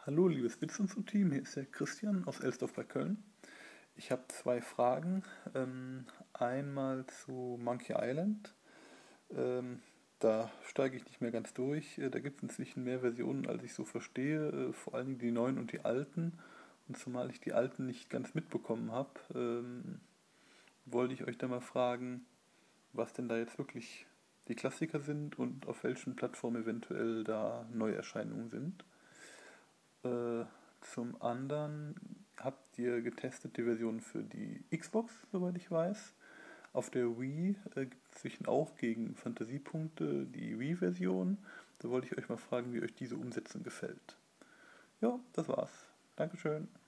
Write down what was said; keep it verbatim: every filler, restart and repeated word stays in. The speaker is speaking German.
Hallo, liebes Bits und so Team, hier ist der Christian aus Elsdorf bei Köln. Ich habe zwei Fragen. Ähm, einmal zu Monkey Island. Ähm, Da steige ich nicht mehr ganz durch. Äh, Da gibt es inzwischen mehr Versionen, als ich so verstehe. Äh, vor allen Dingen die neuen und die alten. Und zumal ich die alten nicht ganz mitbekommen habe, ähm, wollte ich euch da mal fragen, was denn da jetzt wirklich die Klassiker sind und auf welchen Plattformen eventuell da Neuerscheinungen sind. Äh, Zum anderen habt ihr getestet die Version für die Xbox, soweit ich weiß. Auf der Wii äh, gibt es inzwischen auch gegen Fantasiepunkte die Wii-Version. Da wollte ich euch mal fragen, wie euch diese Umsetzung gefällt. Ja, das war's. Dankeschön.